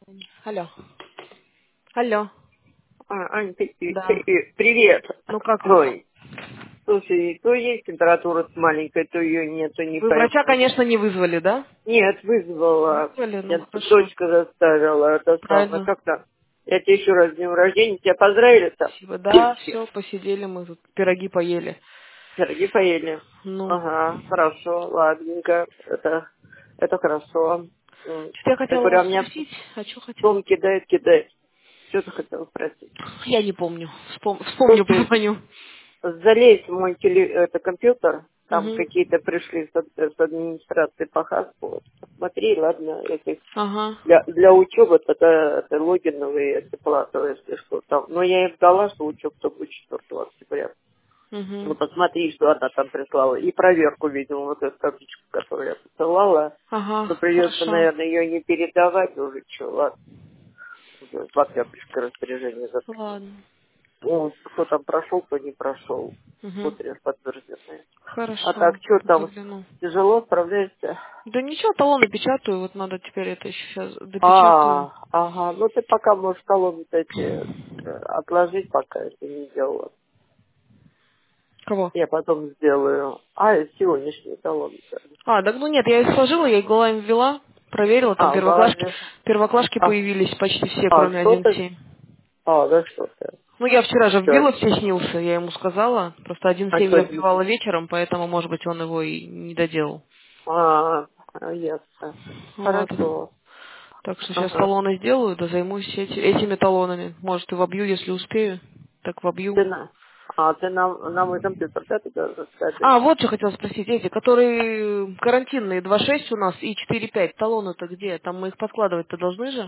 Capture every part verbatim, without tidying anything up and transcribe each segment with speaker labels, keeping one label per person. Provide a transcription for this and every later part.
Speaker 1: Алло. Алло.
Speaker 2: А, Ань, ты- ты-
Speaker 1: Да.
Speaker 2: ты- привет.
Speaker 1: Ну как вы?
Speaker 2: Ой, слушай, то есть температура маленькая, то ее нет, то не
Speaker 1: Вы врача,
Speaker 2: пойму.
Speaker 1: конечно, не вызвали, да?
Speaker 2: Нет, вызвала.
Speaker 1: Вызвали? Ну
Speaker 2: Меня
Speaker 1: хорошо.
Speaker 2: дочка заставила, это самое,
Speaker 1: Правильно.
Speaker 2: как то Я тебе еще раз с днем рождения, тебя поздравили-то?
Speaker 1: Спасибо. Да,
Speaker 2: Все.
Speaker 1: все, посидели мы тут, пироги поели.
Speaker 2: Пироги поели.
Speaker 1: Ну,
Speaker 2: Ага, хорошо, ладненько. Это, это хорошо. М.
Speaker 1: что я
Speaker 2: Я
Speaker 1: хотела у
Speaker 2: говорю,
Speaker 1: вас
Speaker 2: а меня
Speaker 1: спросить? А что хотела?
Speaker 2: дом кидает, кидает. Что ты хотела спросить?
Speaker 1: Я не помню. Вспом- Вспомню,
Speaker 2: Слушай,
Speaker 1: позвоню.
Speaker 2: залезь в мой теле, это, компьютер, там
Speaker 1: Угу.
Speaker 2: какие-то пришли с, ад- с администрации по хаску. Посмотри, ладно, это
Speaker 1: Ага.
Speaker 2: для, для учебы это, это логиновые, это платовые, если что там. Но я им дала, что учеба будет четвёртого октября. Ну,
Speaker 1: Угу.
Speaker 2: посмотри, что она там прислала. И проверку видела, вот эту табличку, которую я посылала.
Speaker 1: Ага,
Speaker 2: Но придется,
Speaker 1: хорошо.
Speaker 2: наверное, ее не передавать уже, что, ладно. Уже в октябрьское распоряжение записано.
Speaker 1: Ладно.
Speaker 2: Ну, кто там прошел, кто не прошел.
Speaker 1: Угу.
Speaker 2: Смотришь, подтвержденные. А так,
Speaker 1: Хорошо.
Speaker 2: что там,
Speaker 1: Загляну.
Speaker 2: тяжело справляешься?
Speaker 1: Да ничего, талоны печатаю, вот надо теперь это еще сейчас допечатаю.
Speaker 2: А, ага, ну ты пока можешь колонны эти э, отложить, пока если не делала.
Speaker 1: Кого?
Speaker 2: Я потом сделаю. А, и сегодняшний талон.
Speaker 1: А, да, ну нет, я их сложила, я их голами ввела, проверила, там
Speaker 2: А, в
Speaker 1: первоклашки,
Speaker 2: голове.
Speaker 1: первоклашки
Speaker 2: А,
Speaker 1: появились почти все,
Speaker 2: а,
Speaker 1: кроме
Speaker 2: что ты?
Speaker 1: один семь.
Speaker 2: А, да что ты?
Speaker 1: Ну, я вчера же
Speaker 2: Всё.
Speaker 1: вбила, все снился, я ему сказала, просто один
Speaker 2: А
Speaker 1: семь
Speaker 2: что
Speaker 1: я
Speaker 2: это?
Speaker 1: вбивала вечером, поэтому, может быть, он его и не доделал.
Speaker 2: А, а, ясно.
Speaker 1: Вот.
Speaker 2: Хорошо.
Speaker 1: Так что сейчас
Speaker 2: Ага.
Speaker 1: талоны сделаю, да займусь эти- этими талонами. Может, и вобью, если успею, так вобью.
Speaker 2: Ты на, а, ты на, на мой компьютер, да, ты должен сказать?
Speaker 1: А, вот что хотела спросить, эти, которые карантинные, два шесть у нас и четыре пять, талоны-то где? Там мы их подкладывать-то должны же?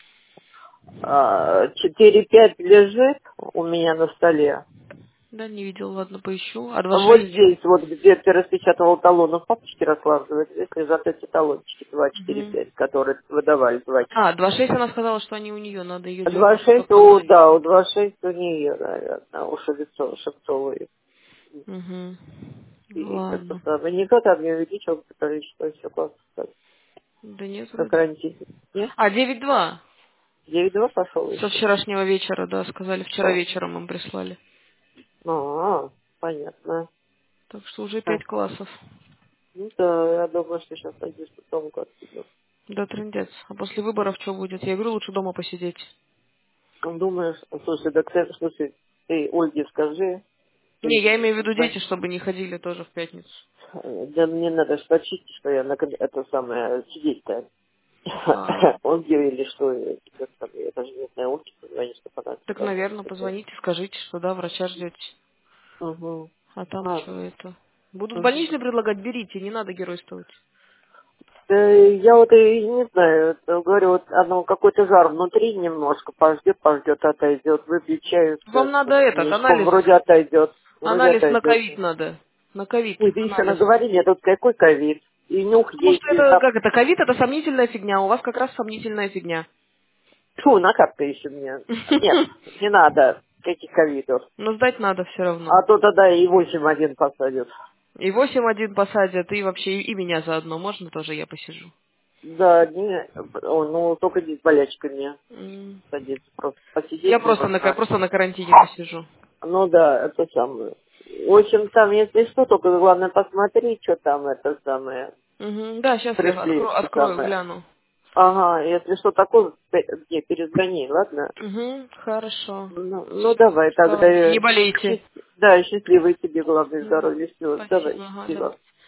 Speaker 2: А, четыре пять лежит у меня на столе.
Speaker 1: Да, не видел, ладно, поищу. А два
Speaker 2: Вот
Speaker 1: шесть?
Speaker 2: здесь, вот где ты распечатывал талоны, в папочке раскладывать, здесь лежат эти талончики два четыре
Speaker 1: Угу.
Speaker 2: пять, которые выдавали два
Speaker 1: А, два шесть она сказала, что они у нее, надо ее
Speaker 2: два
Speaker 1: дернуть,
Speaker 2: шесть,
Speaker 1: чтобы она
Speaker 2: у,
Speaker 1: их...
Speaker 2: да, у два шесть у нее, наверное, у Шевцова, Шевцовой.
Speaker 1: Угу.
Speaker 2: И это
Speaker 1: Ладно.
Speaker 2: самое. Никто там не увеличил количество, все классно, как,
Speaker 1: Да нет,
Speaker 2: на
Speaker 1: вроде.
Speaker 2: карантине. Нет?
Speaker 1: А, девять два.
Speaker 2: девять два пошел
Speaker 1: Со
Speaker 2: еще.
Speaker 1: вчерашнего вечера, да, сказали, вчера
Speaker 2: О,
Speaker 1: вечером им прислали.
Speaker 2: а, понятно.
Speaker 1: Так что уже
Speaker 2: А,
Speaker 1: пять классов.
Speaker 2: ну да, я думаю, что сейчас пойдешь потом как-то.
Speaker 1: Да, трындец. А после выборов что будет? Я говорю, лучше дома посидеть.
Speaker 2: Думаешь, слушай, да, кстати, слушай, ты Ольге скажи,
Speaker 1: Не,
Speaker 2: или
Speaker 1: я имею в виду
Speaker 2: звони.
Speaker 1: дети, чтобы не ходили тоже в пятницу.
Speaker 2: Да мне надо ж почистить, что я на кон- это самое сидеть-то.
Speaker 1: А,
Speaker 2: Ольге или что, я тебе там, я даже не знаю, Ольге позвонить, чтобы она
Speaker 1: так,
Speaker 2: сказала.
Speaker 1: наверное, позвоните, скажите, что да, врача ждете.
Speaker 2: Угу.
Speaker 1: А там что
Speaker 2: Ладно.
Speaker 1: это? Будут
Speaker 2: Угу.
Speaker 1: больничный предлагать, берите, не надо геройствовать.
Speaker 2: Э, Я вот и не знаю, это, говорю, вот оно какой-то жар внутри немножко, пождет, пождет, отойдет, выпьет чаю
Speaker 1: Вам
Speaker 2: с
Speaker 1: надо этот,
Speaker 2: коньячком,
Speaker 1: анализ,
Speaker 2: вроде отойдет, вроде
Speaker 1: анализ на
Speaker 2: отойдет.
Speaker 1: ковид надо. На ковид
Speaker 2: Ой, ты еще
Speaker 1: анализ.
Speaker 2: наговори, мне тут какой ковид, и нюх
Speaker 1: Потому
Speaker 2: есть,
Speaker 1: что
Speaker 2: и
Speaker 1: это,
Speaker 2: зап...
Speaker 1: как это, ковид это сомнительная фигня, у вас как раз сомнительная фигня.
Speaker 2: Фу, накапкаешь у меня. Нет, не надо, каких ковидов.
Speaker 1: Но сдать надо все равно.
Speaker 2: А то тогда и восемь один посадят.
Speaker 1: И восемь один посадят, и вообще и меня заодно. Можно тоже я посижу?
Speaker 2: Да, не, о, ну только не с болячками
Speaker 1: М.
Speaker 2: садиться, просто
Speaker 1: Я
Speaker 2: посидеть
Speaker 1: просто на, ка-
Speaker 2: немножко.
Speaker 1: просто на карантине посижу.
Speaker 2: Ну да, это самое. В общем, там, если что, только главное посмотреть, что там это самое.
Speaker 1: Мгм. Да, сейчас я
Speaker 2: Пришли
Speaker 1: откро-
Speaker 2: это
Speaker 1: открою,
Speaker 2: самое.
Speaker 1: гляну.
Speaker 2: Ага, если что такое, пе- мне перезвони, ладно?
Speaker 1: Угу, хорошо.
Speaker 2: Ну, ну
Speaker 1: Все,
Speaker 2: давай, тогда
Speaker 1: давайте.
Speaker 2: э,
Speaker 1: Не болейте.
Speaker 2: счаст- да, счастливой тебе, главное,
Speaker 1: Да.
Speaker 2: здоровья, всего, давай,
Speaker 1: Спасибо, ага,
Speaker 2: счастливо.
Speaker 1: давайте.